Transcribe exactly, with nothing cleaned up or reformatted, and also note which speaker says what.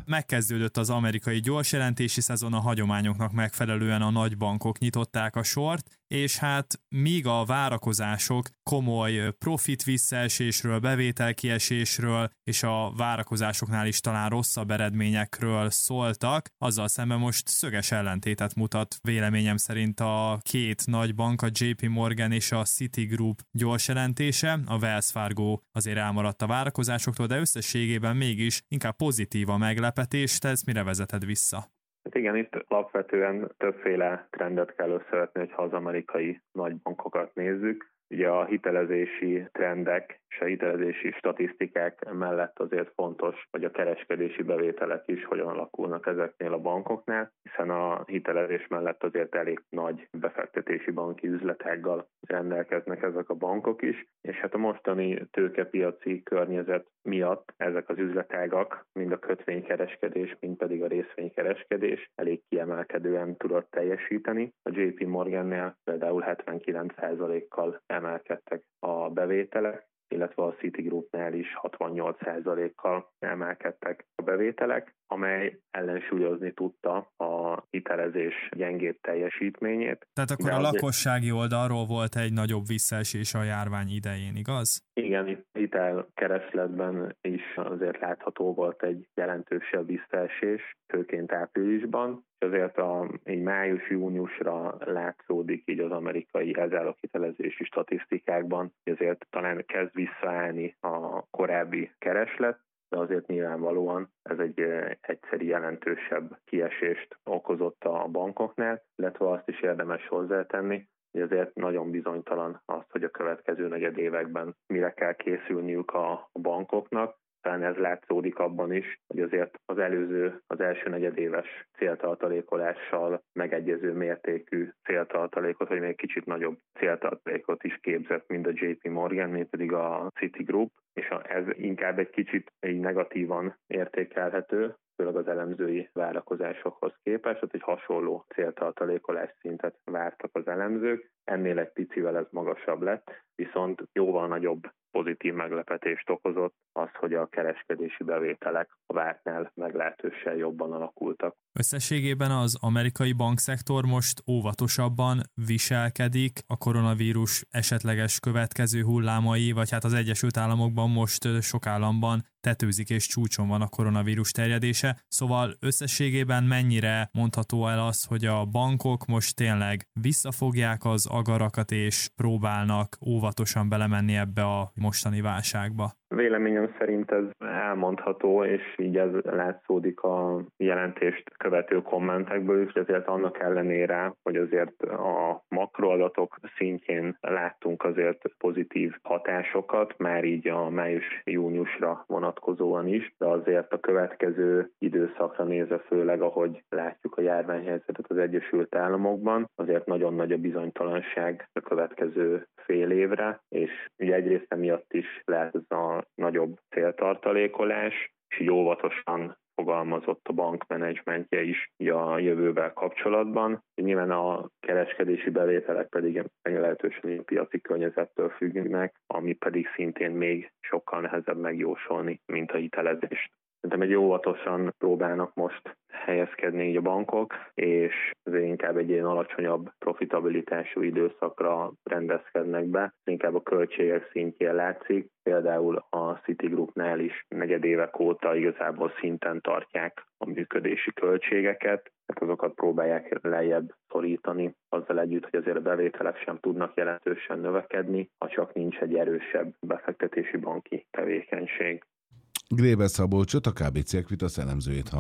Speaker 1: megkezdődött az amerikai gyorsjelentési szezon, a hagyományoknak megfelelően a nagybankok nyitották a sort, és hát míg a várakozások komoly profit visszaesésről, bevételkiesésről és a várakozásoknál is talán rosszabb eredményekről szóltak, azzal szemben most szöges ellentétet mutat véleményem szerint a két nagy bank, a jé pé Morgan és a Citigroup gyorsjelentése. A Wells Fargo azért elmaradt a várakozásoktól, de összességében mégis inkább pozitív a meglepetés. Te ezt mire vezeted vissza?
Speaker 2: Hát igen, itt alapvetően többféle trendet kell összevetni, hogyha az amerikai nagybankokat nézzük. Ugye a hitelezési trendek és a hitelezési statisztikák mellett azért fontos, hogy a kereskedési bevételek is hogyan alakulnak ezeknél a bankoknál, hiszen a hitelezés mellett azért elég nagy befektetési banki üzletággal rendelkeznek ezek a bankok is, és hát a mostani tőkepiaci környezet miatt ezek az üzletágak, mind a kötvénykereskedés, mind pedig a részvénykereskedés elég kiemelkedően tudott teljesíteni. A jé pé Morgannél például hetvenkilenc százalékkal emelkedtek a bevételek, illetve a Citigroupnál is hatvannyolc százalékkal emelkedtek a bevételek, amely ellensúlyozni tudta a hitelezés gyengébb teljesítményét.
Speaker 1: Tehát akkor a lakossági oldalról volt egy nagyobb visszaesés a járvány idején, igaz?
Speaker 2: Igen, itt hitelkeresletben is azért látható volt egy jelentősebb visszaesés, főként áprilisban, és azért a, így május-júniusra látszódik így az amerikai hitelezési statisztikákban, hogy azért talán kezd visszaállni a korábbi kereslet, de azért nyilvánvalóan ez egy egyszeri jelentősebb kiesést okozott a bankoknál, illetve azt is érdemes hozzátenni, hogy azért nagyon bizonytalan az, hogy a következő negyedévekben mire kell készülniük a bankoknak. Talán ez látszódik abban is, hogy azért az előző, az első negyedéves céltartalékolással megegyező mértékű céltartalékot, vagy még kicsit nagyobb céltartalékot is képzett, mind a jé pé Morgan, mind pedig a Citigroup, és ez inkább egy kicsit egy negatívan értékelhető, főleg az elemzői várakozásokhoz képest, tehát egy hasonló céltartalékolás szintet vártak az elemzők, ennél egy picivel ez magasabb lett, viszont jóval nagyobb pozitív meglepetést okozott az, hogy a kereskedési bevételek a vártnál meglehetősen jobban alakultak.
Speaker 1: Összességében az amerikai bankszektor most óvatosabban viselkedik a koronavírus esetleges következő hullámai, vagy hát az Egyesült Államokban most sok államban tetőzik és csúcson van a koronavírus terjedése. Szóval összességében mennyire mondható el az, hogy a bankok most tényleg visszafogják az agarakat és próbálnak óvatosan belemenni ebbe a mostani válságba?
Speaker 2: Véleményem szerint ez elmondható, és így ez látszódik a jelentést követő kommentekből is, ezért annak ellenére, hogy azért a makroadatok szintjén láttunk azért pozitív hatásokat, már így a május-júniusra vonatkozóan is, de azért a következő időszakra nézve, főleg ahogy látjuk a járványhelyzetet az Egyesült Államokban, azért nagyon nagy a bizonytalanság a következő fél évre, és ugye egyrészt emiatt is lehet ez a nagyobb céltartalékolás, és így óvatosan fogalmazott a bank menedzsmentje is a jövővel kapcsolatban. Nyilván a kereskedési bevételek pedig meglehetősen piaci környezettől függnek, ami pedig szintén még sokkal nehezebb megjósolni, mint a hitelezést. Szerintem egy óvatosan próbálnak most helyezkedni így a bankok, és azért inkább egy ilyen alacsonyabb profitabilitású időszakra rendezkednek be, inkább a költségek szintjén látszik. Például a Citigroupnál is negyedévek óta igazából szinten tartják a működési költségeket, tehát azokat próbálják lejjebb szorítani, azzal együtt, hogy azért a bevételek sem tudnak jelentősen növekedni, ha csak nincs egy erősebb befektetési banki tevékenység.
Speaker 3: Gréber Szabolcsot, a ká bé cé Equitas elemzőjét